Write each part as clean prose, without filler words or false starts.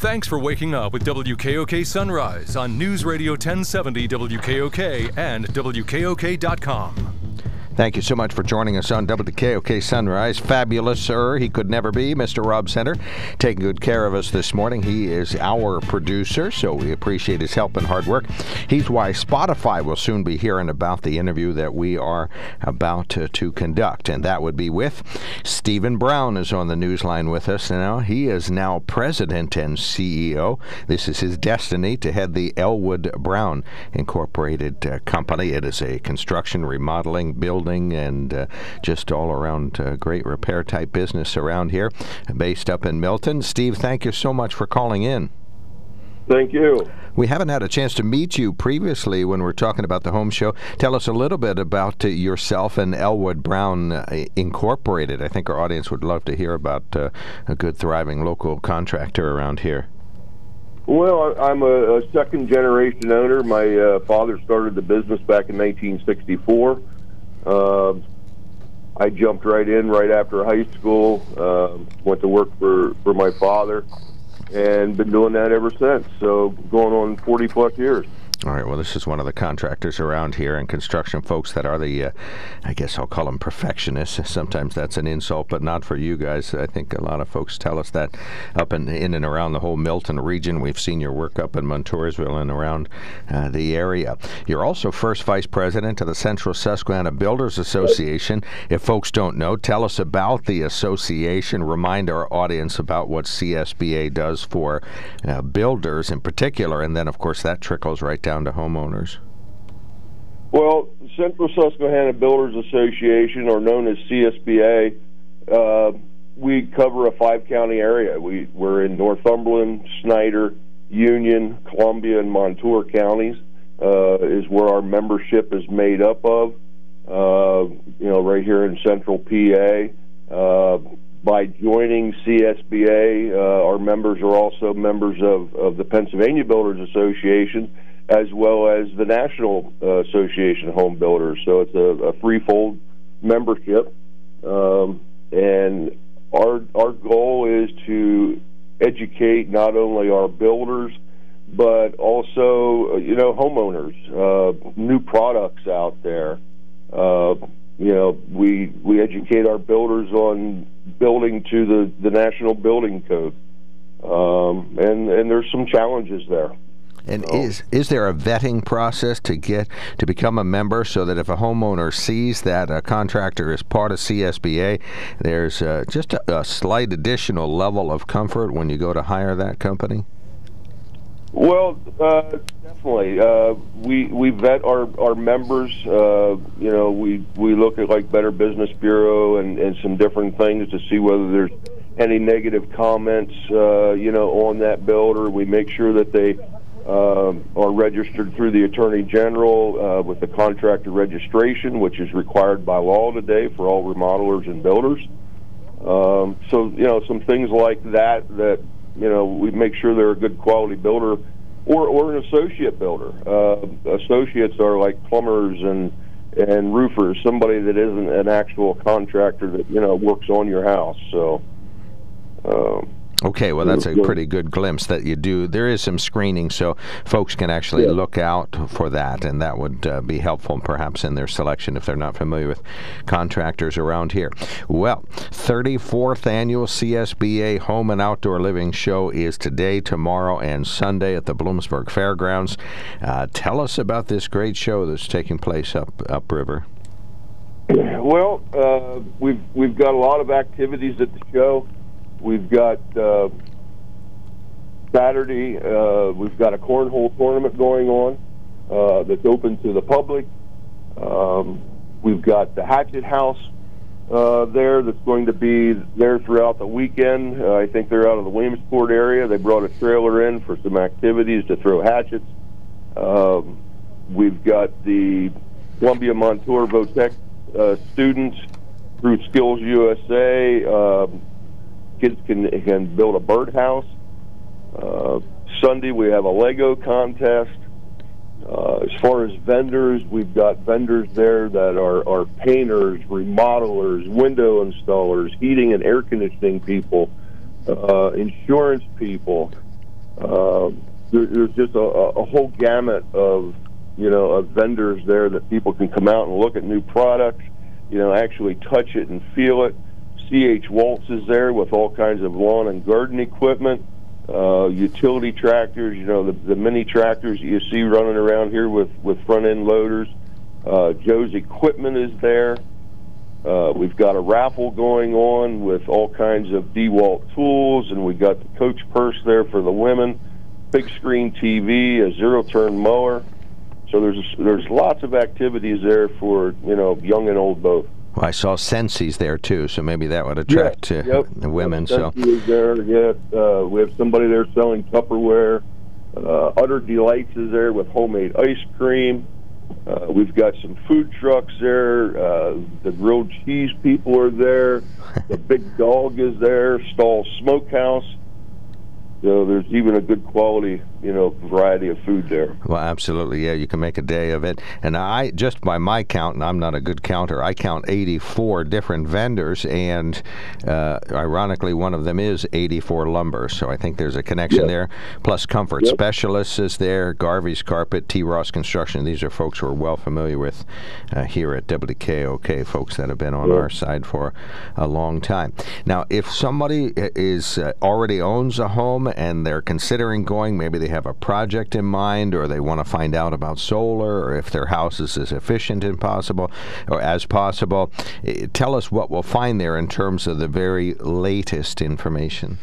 Thanks for waking up with WKOK Sunrise on News Radio 1070 WKOK and WKOK.com. Thank you so much for joining us on WKOK Sunrise. Fabulous, sir. He could never be. Mr. Rob Center, taking good care of us this morning. He is our producer, so we appreciate his help and hard work. He's why Spotify will soon be hearing about the interview that we are about to conduct, and that would be with Stephen Brown is on the news line with us now. He is now president and CEO. This is his destiny to head the Elwood Brown Incorporated company. It is a construction, remodeling, building, and just all around great repair type business around here, based up in Milton. Steve, thank you so much for calling in. Thank you. We haven't had a chance to meet you previously when we're talking about the home show. Tell us a little bit about yourself and Elwood Brown Incorporated. I think our audience would love to hear about a good, thriving local contractor around here. Well, I'm a second-generation owner. My father started the business back in 1964. I jumped right in right after high school, went to work for my father, and been doing that ever since. So going on 40-plus years. All right, well, this is one of the contractors around here and construction folks that are the, I guess I'll call them perfectionists. Sometimes that's an insult, but not for you guys. I think a lot of folks tell us that up in and around the whole Milton region. We've seen your work up in Montoursville and around the area. You're also first vice president of the Central Susquehanna Builders Association. If folks don't know, tell us about the association. Remind our audience about what CSBA does for builders in particular, and then, of course, that trickles right down to homeowners. Well, Central Susquehanna Builders Association, or known as CSBA, we cover a 5-county area. We're in Northumberland, Snyder, Union, Columbia, and Montour counties is where our membership is made up of. Right here in Central PA. By joining CSBA, our members are also members of the Pennsylvania Builders Association, as well as the National Association of Home Builders. So it's a threefold membership, and our goal is to educate not only our builders but also homeowners, new products out there. We educate our builders on building to the National Building Code, and there's some challenges there. And is there a vetting process to become a member, so that if a homeowner sees that a contractor is part of CSBA, there's just a slight additional level of comfort when you go to hire that company? Well, definitely. We vet our members. We look at like Better Business Bureau and some different things to see whether there's any negative comments, on that builder. We make sure that they are registered through the Attorney General with the contractor registration, which is required by law today for all remodelers and builders. Some things like that we make sure they're a good quality builder or an associate builder. Associates are like plumbers and roofers, somebody that isn't an actual contractor that works on your house. So okay, well, that's a pretty good glimpse that you do. There is some screening, so folks can actually look out for that, and that would be helpful perhaps in their selection if they're not familiar with contractors around here. Well, 34th Annual CSBA Home and Outdoor Living Show is today, tomorrow, and Sunday at the Bloomsburg Fairgrounds. Tell us about this great show that's taking place upriver. Well, we've got a lot of activities at the show. We've got Saturday, we've got a cornhole tournament going on that's open to the public. We've got the Hatchet House there that's going to be there throughout the weekend. I think they're out of the Williamsport area. They brought a trailer in for some activities to throw hatchets. We've got the Columbia Montour Votech students through Skills USA. Kids can build a birdhouse. Sunday we have a Lego contest. As far as vendors, we've got vendors there that are painters, remodelers, window installers, heating and air conditioning people, insurance people, There's just a whole gamut of of vendors there that people can come out and look at new products, actually touch it and feel it. C.H. Waltz is there with all kinds of lawn and garden equipment, utility tractors, the mini tractors that you see running around here with front-end loaders. Joe's Equipment is there. We've got a raffle going on with all kinds of DeWalt tools, and we've got the Coach purse there for the women, big screen TV, a zero-turn mower. So there's lots of activities there for young and old both. Well, I saw Sensi's there too, so maybe that would attract the women. Sensi is there. Yeah, we have somebody there selling Tupperware. Utter Delights is there with homemade ice cream. We've got some food trucks there. The grilled cheese people are there. The Big Dog is there. Stall Smokehouse. So there's even a good quality, variety of food there. Well, absolutely, yeah. You can make a day of it. And I, just by my count, and I'm not a good counter, I count 84 different vendors, and ironically, one of them is 84 Lumber. So I think there's a connection there. Plus, Comfort Specialists is there, Garvey's Carpet, T. Ross Construction. These are folks who are well familiar with here at WKOK, folks that have been on our side for a long time. Now, if somebody is already owns a home and they're considering going, maybe they have a project in mind, or they want to find out about solar, or if their house is as efficient as possible, tell us what we'll find there in terms of the very latest information.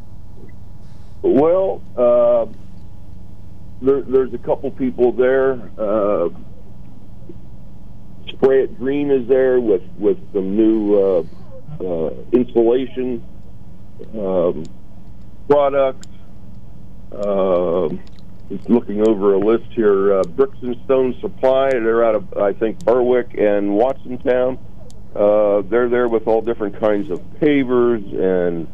Well, there's a couple people there. Spray It Green is there with some new insulation products. Just looking over a list here. Bricks and Stone Supply, they're out of, I think, Berwick and Watsontown. They're there with all different kinds of pavers and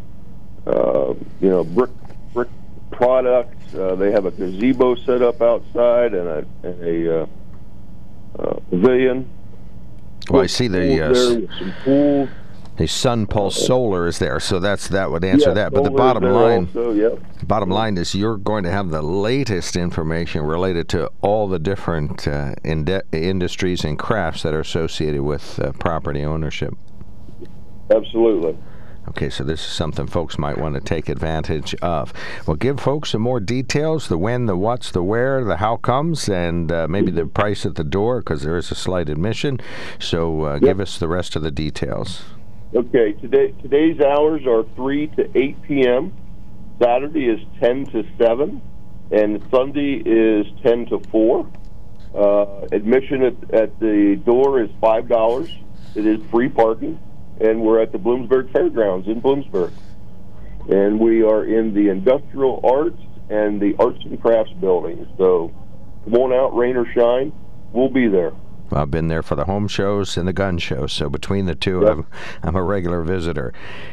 brick products. They have a gazebo set up outside and a pavilion. Well, I see some pools. The Sun Pulse Solar is there, so that would answer that. But the bottom line is you're going to have the latest information related to all the different industries and crafts that are associated with property ownership. Absolutely. Okay, so this is something folks might want to take advantage of. Well, give folks some more details, the when, the what's, the where, the how comes, and maybe the price at the door, because there is a slight admission. So give us the rest of the details. Okay, today's hours are 3 to 8 p.m. Saturday is 10 to 7, and Sunday is 10 to 4. Admission at the door is $5. It is free parking, and we're at the Bloomsburg Fairgrounds in Bloomsburg. And we are in the Industrial Arts and the Arts and Crafts building. So come on out, rain or shine, we'll be there. I've been there for the home shows and the gun shows, so between the two, I'm a regular visitor.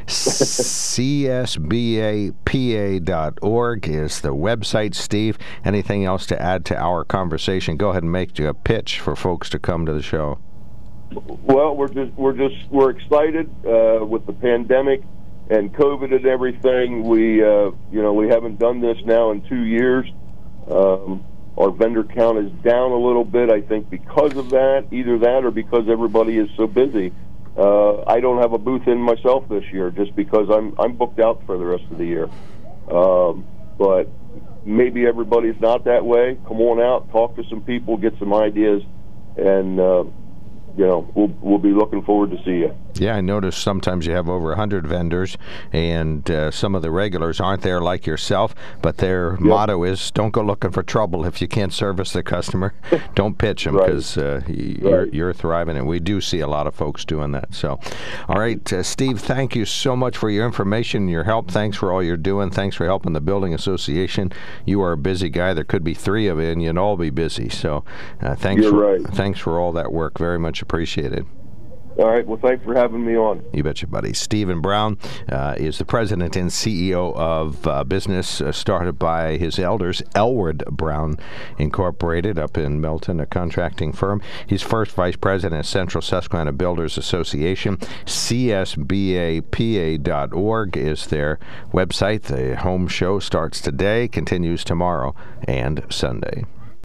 CSBAPA.org is the website. Steve, anything else to add to our conversation? Go ahead and make a pitch for folks to come to the show. Well, we're excited with the pandemic and COVID and everything. We haven't done this now in 2 years. Our vendor count is down a little bit, I think, because of that. Either that or because everybody is so busy. I don't have a booth in myself this year just because I'm booked out for the rest of the year. But maybe everybody's not that way. Come on out, talk to some people, get some ideas, and we'll be looking forward to see you. Yeah, I noticed sometimes you have over 100 vendors, and some of the regulars aren't there like yourself, but their motto is, don't go looking for trouble. If you can't service the customer, don't pitch them, because you're thriving, and we do see a lot of folks doing that. So, all right, Steve, thank you so much for your information and your help. Thanks for all you're doing. Thanks for helping the Building Association. You are a busy guy. There could be 3 of you, and you'd all be busy. So thanks for all that work. Very much appreciated. All right. Well, thanks for having me on. You betcha, buddy. Stephen Brown is the president and CEO of a business started by his elders, Elward Brown Incorporated, up in Milton, a contracting firm. He's first vice president of Central Susquehanna Builders Association. CSBAPA.org is their website. The home show starts today, continues tomorrow and Sunday.